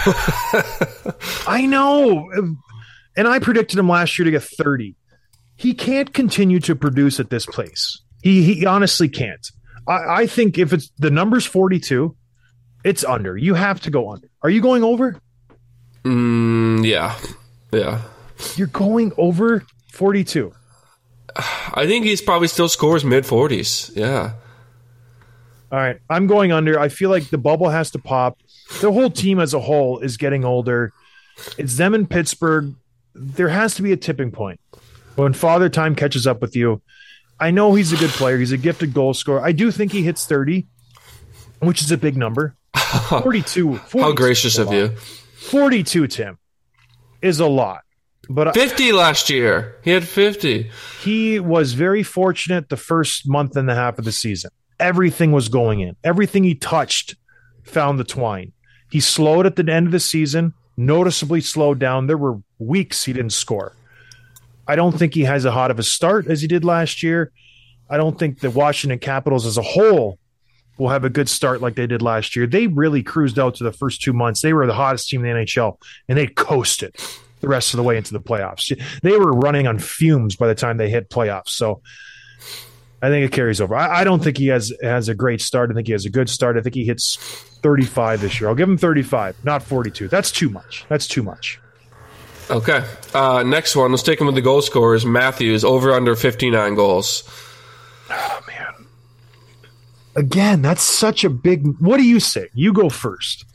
I know. And I predicted him last year to get 30. He can't continue to produce at this place. He honestly can't. I think if it's the number's 42, it's under. You have to go under. Are you going over? Yeah. You're going over 42. I think he's probably still scores mid-40s. Yeah. All right. I'm going under. I feel like the bubble has to pop. The whole team as a whole is getting older. It's them in Pittsburgh. There has to be a tipping point when Father Time catches up with you. I know he's a good player. He's a gifted goal scorer. I do think he hits 30, which is a big number. 42. How gracious of you. 42, Tim, is a lot. But 50 last year. He had 50. He was very fortunate the first month and a half of the season. Everything was going in. Everything he touched found the twine. He slowed at the end of the season, noticeably slowed down. There were weeks he didn't score. I don't think he has as hot of a start as he did last year. I don't think the Washington Capitals as a whole will have a good start like they did last year. They really cruised out to the first 2 months. They were the hottest team in the NHL, and they coasted the rest of the way into the playoffs. They were running on fumes by the time they hit playoffs. So I think it carries over. I don't think he has a great start. I think he has a good start. I think he hits 35 this year. I'll give him 35, not 42. That's too much. Okay. Next one. Let's take him with the goal scorers. Matthews, over under 59 goals. Oh, man. Again, that's such a big... What do you say? You go first.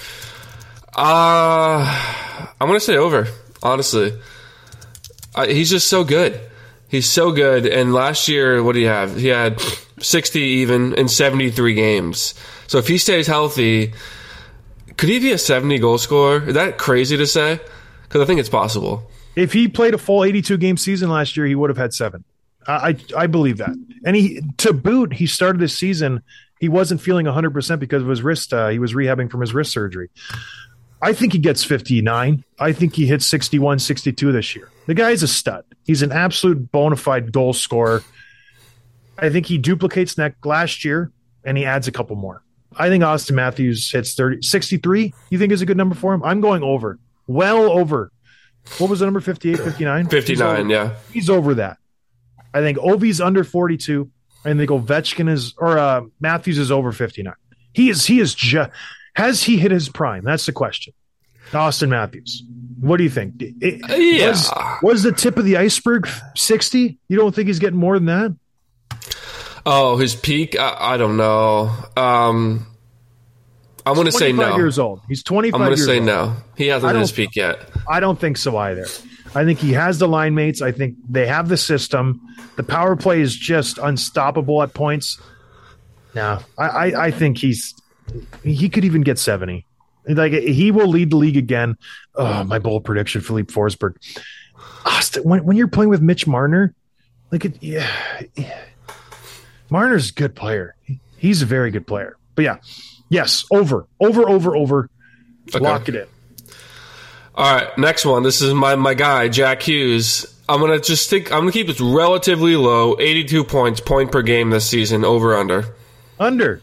I'm going to say over, honestly. He's just so good. He's so good. And last year, what did he have? He had 60 even in 73 games. So if he stays healthy, could he be a 70 goal scorer? Is that crazy to say? Because I think it's possible. If he played a full 82-game season last year, he would have had 7. I believe that. And to boot, he started this season, he wasn't feeling 100% because of his wrist. He was rehabbing from his wrist surgery. I think he gets 59. I think he hits 61, 62 this year. The guy's a stud. He's an absolute bona fide goal scorer. I think he duplicates last year, and he adds a couple more. I think Austin Matthews hits 63. You think is a good number for him? I'm going over. Well over. What was the number? 58, 59? 59, yeah. He's over that. I think Ovi's under 42. I think Ovechkin Matthews is over 59. Has he hit his prime? That's the question. Austin Matthews. What do you think? Was the tip of the iceberg 60? You don't think he's getting more than that? Oh, his peak? I don't know. I'm going to say no. 25 years old. He's 25 years old. I'm going to say no. He hasn't hit his peak yet. I don't think so either. I think he has the line mates. I think they have the system. The power play is just unstoppable at points. No, I think he could even get 70. Like, he will lead the league again. Oh, my bold prediction, Philippe Forsberg. Austin, when you're playing with Mitch Marner, Marner's a good player. He's a very good player. But yeah, yes, over. Okay. Lock it in. All right, next one. This is my guy, Jack Hughes. I'm gonna keep this relatively low, 82 points, point per game this season, over under. Under.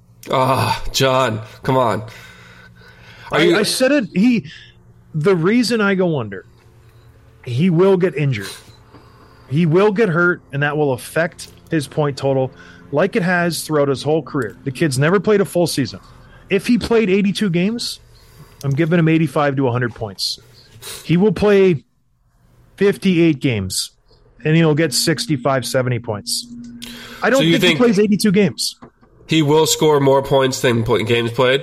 John, come on. I said it. The reason I go under, he will get injured. He will get hurt, and that will affect his point total like it has throughout his whole career. The kid's never played a full season. If he played 82 games, I'm giving him 85 to 100 points. He will play 58 games, and he'll get 65, 70 points. I don't think he plays 82 games. He will score more points than games played?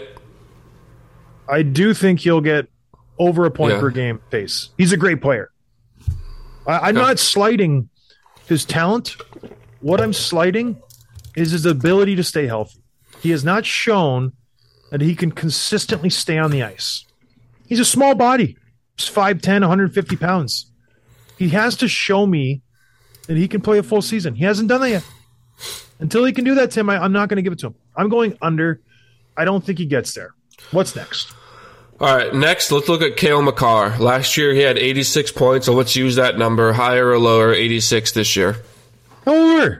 I do think he'll get over a point per game pace. He's a great player. I'm not slighting his talent. What I'm slighting is his ability to stay healthy. He has not shown that he can consistently stay on the ice. He's a small body. He's 5'10", 150 pounds. He has to show me that he can play a full season. He hasn't done that yet. Until he can do that, Tim, I'm not going to give it to him. I'm going under. I don't think he gets there. What's next? All right, next, let's look at Cale Makar. Last year, he had 86 points, so let's use that number, higher or lower, 86 this year. Over.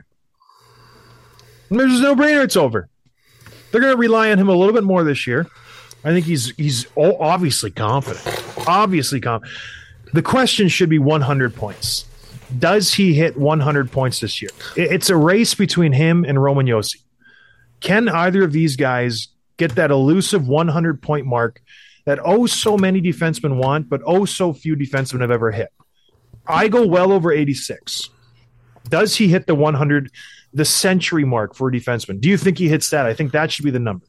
There's no brainer. It's over. They're going to rely on him a little bit more this year. I think he's obviously confident. Obviously confident. The question should be 100 points. Does he hit 100 points this year? It's a race between him and Roman Josi. Can either of these guys get that elusive 100-point mark that so many defensemen want, but so few defensemen have ever hit? I go well over 86. Does he hit the 100, the century mark for a defenseman? Do you think he hits that? I think that should be the number.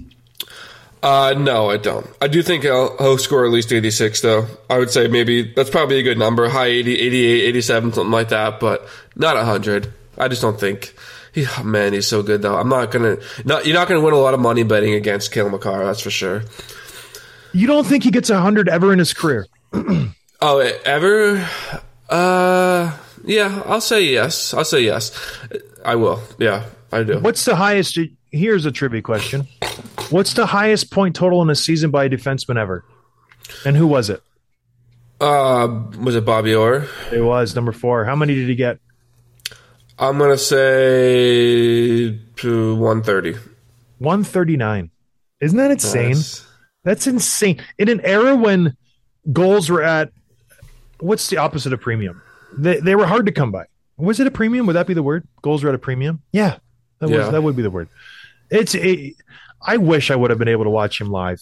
No, I don't. I do think he'll score at least 86, though. I would say maybe that's probably a good number, high 80, 88, 87, something like that, but not 100. I just don't think. He's so good, though. You're not gonna win a lot of money betting against Cale Makar, that's for sure. You don't think he gets 100 ever in his career? Ever? Yeah, I'll say yes. I will. Yeah, I do. What's the highest? Here's a trivia question. What's the highest point total in a season by a defenseman ever? And who was it? Was it Bobby Orr? It was, number 4. How many did he get? I'm going to say 130. 139. Isn't that insane? Nice. That's insane. In an era when goals were at, what's the opposite of premium? They were hard to come by. Was it a premium? Would that be the word? Goals were at a premium? Yeah. That would be the word. I wish I would have been able to watch him live.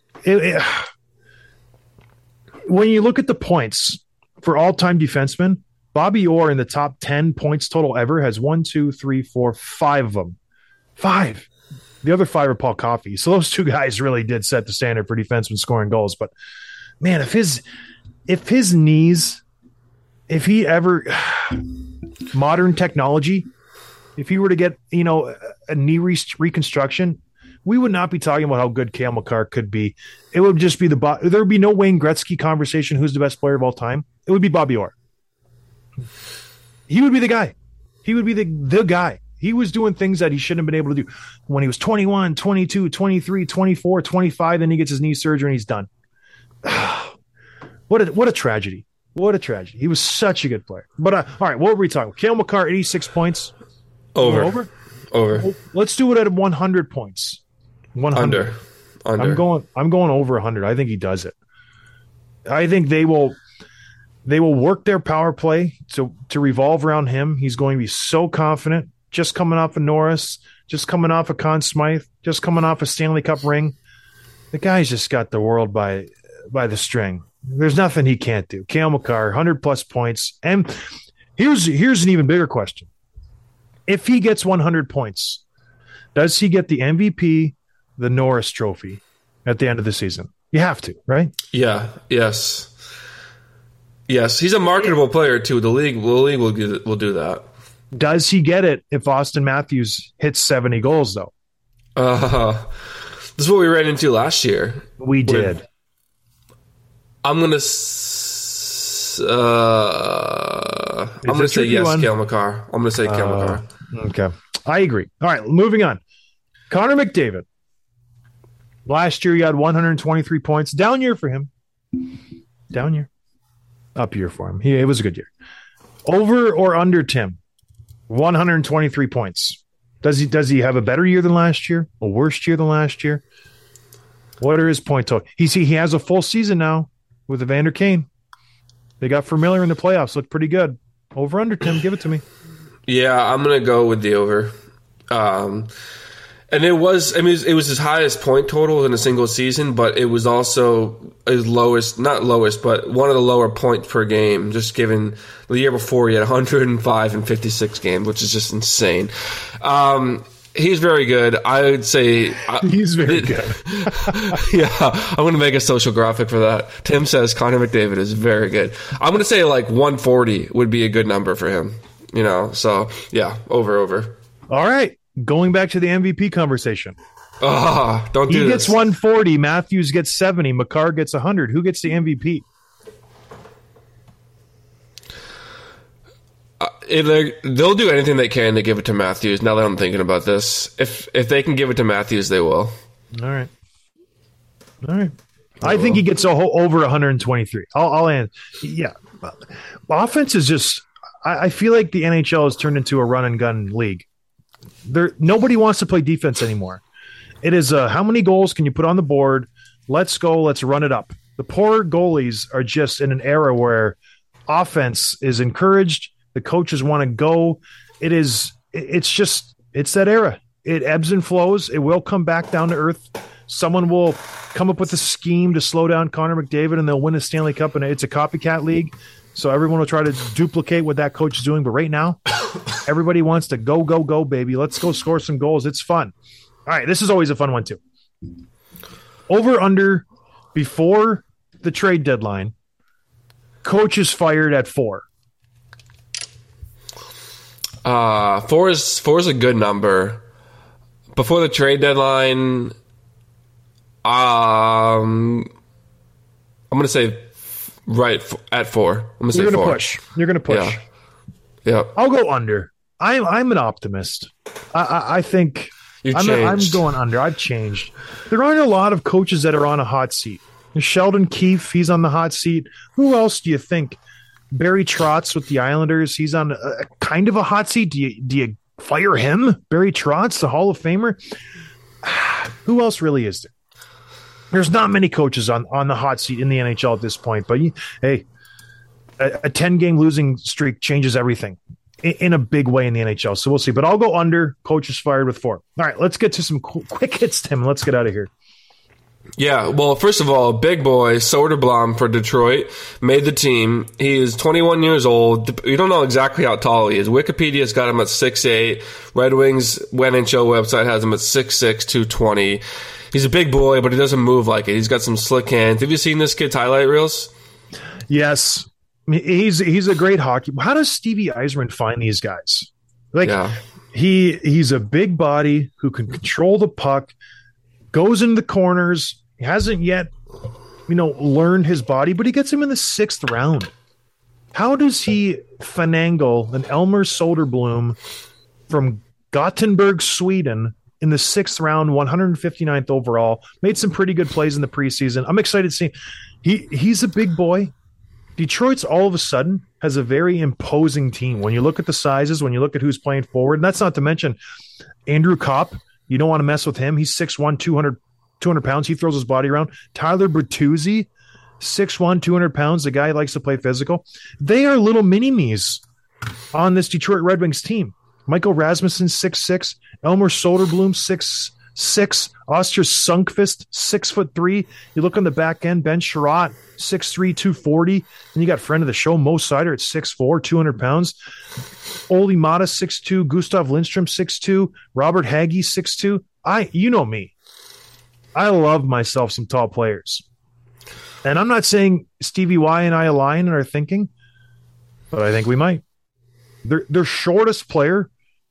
When you look at the points for all-time defensemen, Bobby Orr in the top 10 points total ever has 1, 2, 3, 4, 5 of them. 5. The other 5 are Paul Coffey. So those two guys really did set the standard for defensemen scoring goals. But man, if his knees, if he ever modern technology, if he were to get a knee reconstruction, we would not be talking about how good Cale Makar could be. It would just be there would be no Wayne Gretzky conversation. Who's the best player of all time? It would be Bobby Orr. He would be the guy. He would be the guy. He was doing things that he shouldn't have been able to do when he was 21, 22, 23, 24, 25. Then he gets his knee surgery and he's done. What a tragedy. What a tragedy. He was such a good player. But all right, what were we talking? Cale Makar, 86 points. Over. Let's do it at 100 points. 100. Under. I'm going over 100. I think he does it. I think they will work their power play to revolve around him. He's going to be so confident. Just coming off of Norris, just coming off of Conn Smythe, just coming off a Stanley Cup ring. The guy's just got the world by the string. There's nothing he can't do. Cale Makar, 100+ points. And here's an even bigger question. If he gets 100 points, does he get the MVP, the Norris Trophy at the end of the season? You have to, right? Yeah. Yes. He's a marketable player too. The league will do that. Does he get it if Austin Matthews hits 70 goals though? This is what we ran into last year. We did. I'm gonna I'm going to say yes, one? Cale Makar. I'm going to say Cale Makar. Okay. I agree. All right, moving on. Connor McDavid. Last year, he had 123 points. Down year for him. Down year. Up year for him. It was a good year. Over or under, Tim? 123 points. Does he have a better year than last year? A worse year than last year? What are his point totals? He has a full season now with Evander Kane. They got Vermiller in the playoffs. Looked pretty good. Over under, Tim. Give it to me. Yeah, I'm going to go with the over. And it was his highest point total in a single season, but it was also his lowest, not lowest, but one of the lower points per game, just given the year before he had 105 in 56 games, which is just insane. He's very good. I would say he's very good. Yeah, I'm going to make a social graphic for that. Tim says Connor McDavid is very good. I'm going to say like 140 would be a good number for him. So yeah, over. All right. Going back to the MVP conversation. Don't do this. He gets 140. Matthews gets 70. Makar gets 100. Who gets the MVP? They'll do anything they can to give it to Matthews. Now that I'm thinking about this, if they can give it to Matthews, they will. All right. I think he gets over 123. I'll end. Yeah. Offense is just. I feel like the NHL has turned into a run and gun league. Nobody wants to play defense anymore. It is how many goals can you put on the board? Let's go. Let's run it up. The poor goalies are just in an era where offense is encouraged. The coaches want to go. It's that era. It ebbs and flows. It will come back down to earth. Someone will come up with a scheme to slow down Connor McDavid, and they'll win a Stanley Cup, and it's a copycat league. So everyone will try to duplicate what that coach is doing. But right now, everybody wants to go, baby. Let's go score some goals. It's fun. All right, this is always a fun one, too. Over, under, before the trade deadline, coach is fired at 4. 4 is a good number. Before the trade deadline, I'm going to say right at 4. I'm going to say 4. You're going to push. Yeah. I'll go under. I'm an optimist. I think I'm going under. I've changed. There aren't a lot of coaches that are on a hot seat. Sheldon Keefe, he's on the hot seat. Who else do you think? Barry Trotz with the Islanders, he's on a kind of a hot seat. Do you fire him? Barry Trotz, the Hall of Famer? Who else really is there? There's not many coaches on the hot seat in the NHL at this point. But, hey, a 10-game losing streak changes everything in a big way in the NHL. So we'll see. But I'll go under. Coach is fired with 4. All right, let's get to some quick hits, Tim. Let's get out of here. Yeah, well, first of all, big boy Soderblom for Detroit made the team. He is 21 years old. We don't know exactly how tall he is. Wikipedia's got him at 6'8". Red Wings NHL website has him at 6'6", 220. He's a big boy, but he doesn't move like it. He's got some slick hands. Have you seen this kid's highlight reels? Yes. He's a great hockey. How does Stevie Yzerman find these guys? He's a big body who can control the puck, goes into the corners. He hasn't yet, learned his body, but he gets him in the 6th round. How does he finagle an Elmer Soderblom from Gothenburg, Sweden, in the 6th round, 159th overall? Made some pretty good plays in the preseason. I'm excited to see. He's a big boy. Detroit's all of a sudden has a very imposing team. When you look at the sizes, when you look at who's playing forward, and that's not to mention Andrew Kopp. You don't want to mess with him. He's 6'1", 200 pounds. He throws his body around. Tyler Bertuzzi, 6'1", 200 pounds. The guy likes to play physical. They are little mini-me's on this Detroit Red Wings team. Michael Rasmussen, 6'6". Elmer Soderblom, 6'6". Oskar Sundqvist, 6'3". You look on the back end, Ben Sherratt, 6'3", 240. And you got friend of the show, Mo Seider at 6'4", 200 pounds. Olli Mata, 6'2". Gustav Lindstrom, 6'2". Robert Hagee, 6'2". You know me. I love myself some tall players. And I'm not saying Stevie Y and I align in our thinking, but I think we might. Their shortest player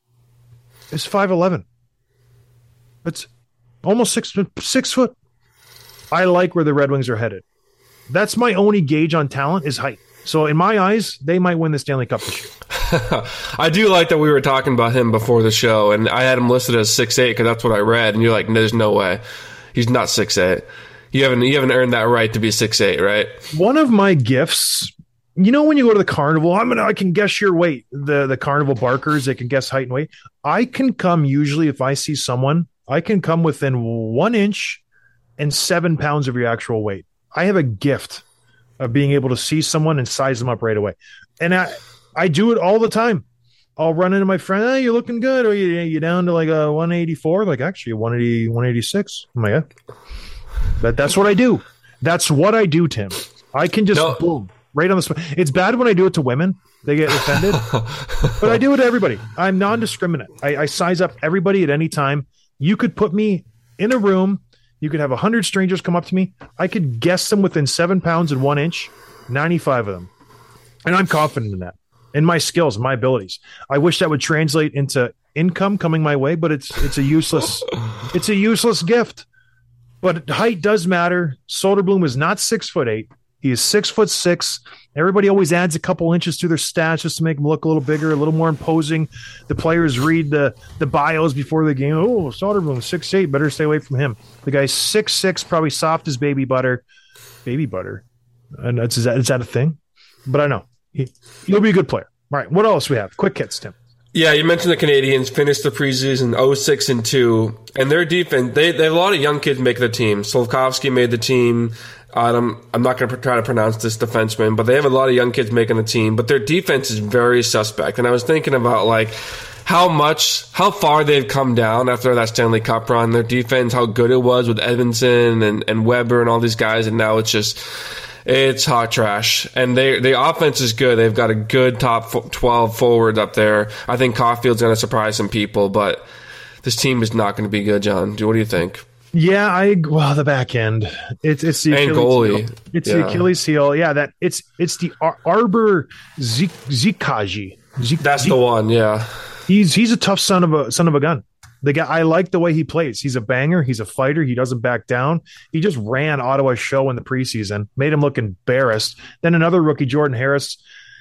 is 5'11". It's almost 6 foot. I like where the Red Wings are headed. That's my only gauge on talent is height. So in my eyes, they might win the Stanley Cup this year. I do like that we were talking about him before the show, and I had him listed as 6'8" because that's what I read, and you're like, there's no way. He's not 6'8". You haven't earned that right to be 6'8", right? One of my gifts, you know, when you go to the carnival, I can guess your weight. The carnival barkers, they can guess height and weight. I can come usually if I see someone, I can come within 1 inch and 7 pounds of your actual weight. I have a gift of being able to see someone and size them up right away. And I do it all the time. I'll run into my friend, you're looking good. Or you down to like a 184? Like actually 180, 186. Oh my God. But that's what I do. That's what I do, Tim. I can just boom, right on the spot. It's bad when I do it to women. They get offended. But I do it to everybody. I'm non-discriminate. I size up everybody at any time. You could put me in a room. You could have 100 strangers come up to me. I could guess them within 7 pounds and 1 inch, 95 of them. And I'm confident in that, in my skills, my abilities. I wish that would translate into income coming my way, but it's a useless gift. But height does matter. Soderblom is not 6'8". He is 6'6". Everybody always adds a couple inches to their stats just to make him look a little bigger, a little more imposing. The players read the bios before the game. Oh, Soderblom 6'8". Better stay away from him. The guy's 6'6", probably soft as baby butter. Baby butter. And is that a thing? But I know he'll be a good player. All right, what else we have? Quick hits, Tim. Yeah, you mentioned the Canadians finished the preseason 0-6-2, and their defense, they have a lot of young kids make the team. Slavkovsky made the team. I'm not going to try to pronounce this defenseman, but they have a lot of young kids making the team. But their defense is very suspect. And I was thinking about like how far they've come down after that Stanley Cup run. Their defense, how good it was with Edmondson and Weber and all these guys, and now it's hot trash. And the offense is good. They've got a good top 12 forwards up there. I think Caulfield's going to surprise some people, but this team is not going to be good, John. What do you think? Yeah, the back end. It's the Achilles goalie. Heel. It's the Achilles heel. Yeah, it's the Arbor Zikaji. That's the one. Yeah, he's a tough son of a gun. The guy, I like the way he plays. He's a banger. He's a fighter. He doesn't back down. He just ran Ottawa's show in the preseason, made him look embarrassed. Then another rookie, Jordan Harris.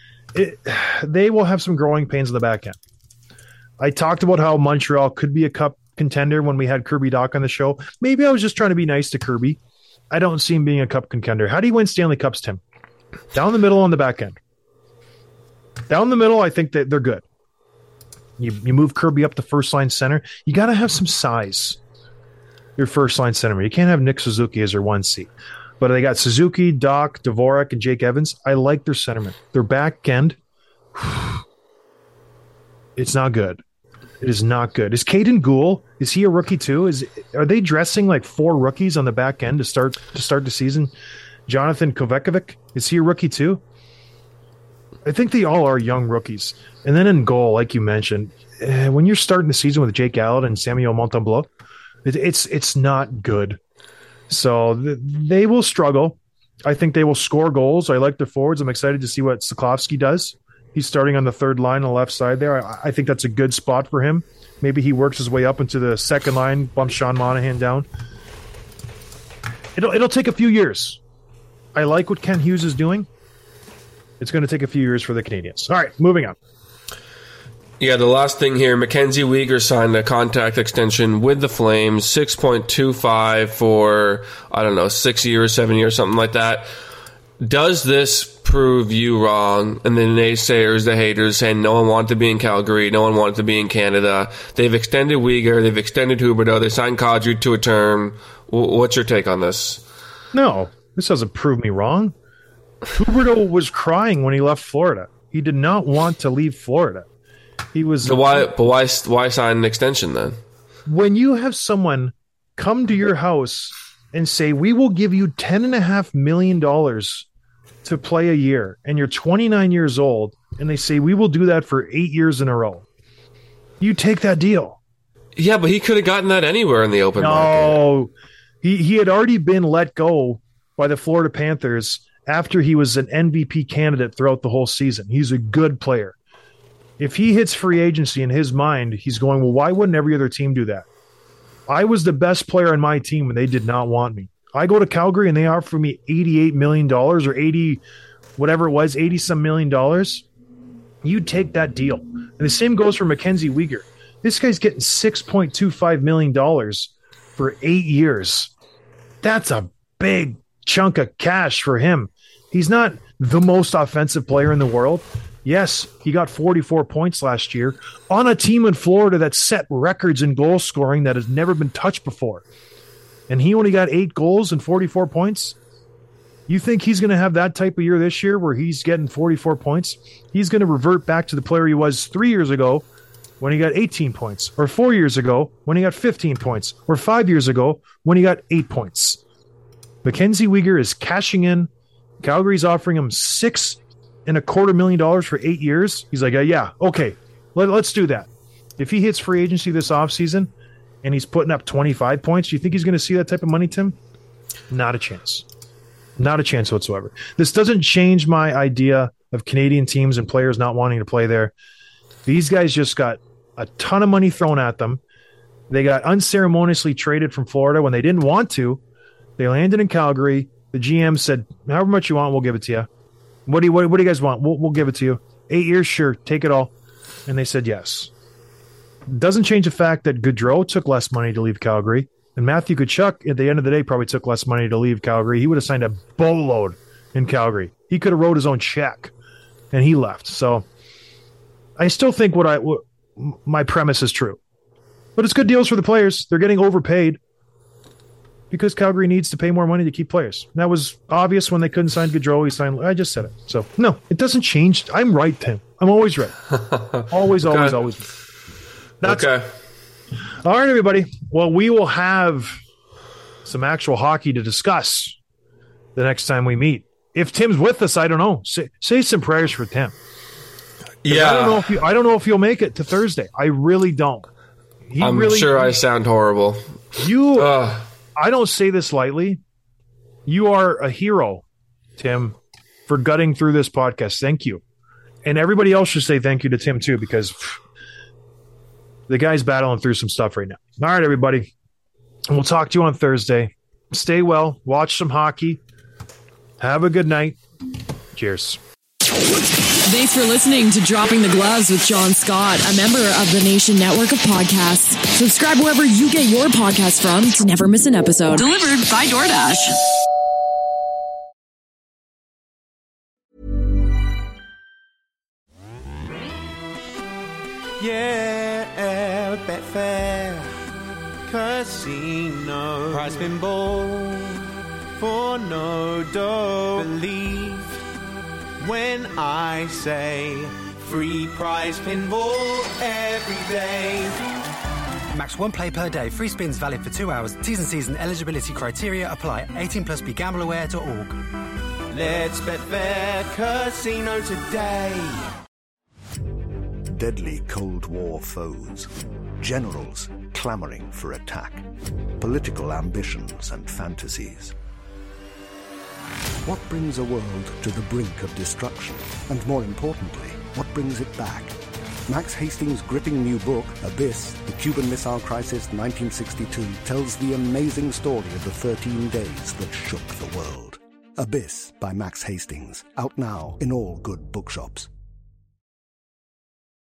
They will have some growing pains in the back end. I talked about how Montreal could be a cup contender when we had Kirby Doc on the show. Maybe I was just trying to be nice to Kirby. I don't see him being a cup contender. How do you win Stanley Cups, Tim? Down the middle on the back end. Down the middle, I think that they're good. You move Kirby up the first line center. You got to have some size. Your first line center. You can't have Nick Suzuki as your 1C. But they got Suzuki, Doc, Dvorak, and Jake Evans. I like their centerman. Their back end, it's not good. It is not good. Is Caden Gould, is he a rookie too? Are they dressing like 4 rookies on the back end to start the season? Jonathan Kovacevic, is he a rookie too? I think they all are young rookies. And then in goal, like you mentioned, when you're starting the season with Jake Allen and Samuel Montembeault, it's not good. So they will struggle. I think they will score goals. I like their forwards. I'm excited to see what Slavkovsky does. He's starting on the third line on the left side there. I think that's a good spot for him. Maybe he works his way up into the second line, bumps Sean Monahan down. It'll take a few years. I like what Ken Hughes is doing. It's going to take a few years for the Canadians. All right, moving on. Yeah, the last thing here, Mackenzie Weegar signed a contract extension with the Flames, 6.25 for, 6 years, 7 years, something like that. Does this prove you wrong? And the naysayers, the haters, saying no one wanted to be in Calgary, no one wanted to be in Canada. They've extended Weegar, they've extended Huberdeau, they signed Kadri to a term. What's your take on this? No, this doesn't prove me wrong. Huberdeau was crying when he left Florida. He did not want to leave Florida. He was. So why sign an extension then? When you have someone come to your house and say, we will give you $10.5 million to play a year, and you're 29 years old, and they say, we will do that for 8 years in a row, you take that deal. Yeah, but he could have gotten that anywhere in the open market. No, he had already been let go by the Florida Panthers after he was an MVP candidate throughout the whole season. He's a good player. If he hits free agency in his mind, he's going, well, why wouldn't every other team do that? I was the best player on my team and they did not want me. I go to Calgary and they offer me $88 million or 80, whatever it was, $80-some million, you'd take that deal. And the same goes for Mackenzie Weegar. This guy's getting $6.25 million for 8 years. That's a big chunk of cash for him. He's not the most offensive player in the world. Yes, he got 44 points last year on a team in Florida that set records in goal scoring that has never been touched before. And he only got 8 goals and 44 points. You think he's going to have that type of year this year where he's getting 44 points? He's going to revert back to the player he was 3 years ago when he got 18 points, or 4 years ago when he got 15 points, or 5 years ago when he got 8 points. Mackenzie Weegar is cashing in. Calgary's offering him $6.25 million for 8 years. He's like, yeah, okay, let's do that. If he hits free agency this offseason and he's putting up 25 points, do you think he's going to see that type of money, Tim? Not a chance. Not a chance whatsoever. This doesn't change my idea of Canadian teams and players not wanting to play there. These guys just got a ton of money thrown at them. They got unceremoniously traded from Florida when they didn't want to. They landed in Calgary. The GM said, however much you want, we'll give it to you. What do you guys want? We'll give it to you. 8 years, sure, take it all. And they said yes. Doesn't change the fact that Gaudreau took less money to leave Calgary. And Matthew Tkachuk, at the end of the day, probably took less money to leave Calgary. He would have signed a boatload in Calgary. He could have wrote his own check, and he left. So I still think my premise is true. But it's good deals for the players. They're getting overpaid because Calgary needs to pay more money to keep players. That was obvious when they couldn't sign Gaudreau. I just said it. So, no, it doesn't change. I'm right, Tim. I'm always right. Always. That's okay. All right, everybody. Well, we will have some actual hockey to discuss the next time we meet. If Tim's with us, I don't know. Say some prayers for Tim. Yeah. I don't know if he'll make it to Thursday. I really don't. I'm sure I sound horrible. I don't say this lightly. You are a hero, Tim, for gutting through this podcast. Thank you. And everybody else should say thank you to Tim, too, because the guy's battling through some stuff right now. All right, everybody. We'll talk to you on Thursday. Stay well. Watch some hockey. Have a good night. Cheers. Thanks for listening to Dropping the Gloves with John Scott, a member of the Nation Network of Podcasts. Subscribe wherever you get your podcasts from to never miss an episode. Delivered by DoorDash. Yeah, Betfair Casino. Prize Pinball for no dough. Believe when I say free prize pinball every day. Max 1 play per day. Free spins valid for 2 hours. T's and C's and eligibility criteria apply. 18 plus BeGambleAware.org. Let's Betfair Casino today. Deadly Cold War foes. Generals clamoring for attack. Political ambitions and fantasies. What brings a world to the brink of destruction? And more importantly, what brings it back? Max Hastings' gripping new book, Abyss, The Cuban Missile Crisis 1962, tells the amazing story of the 13 days that shook the world. Abyss by Max Hastings, out now in all good bookshops.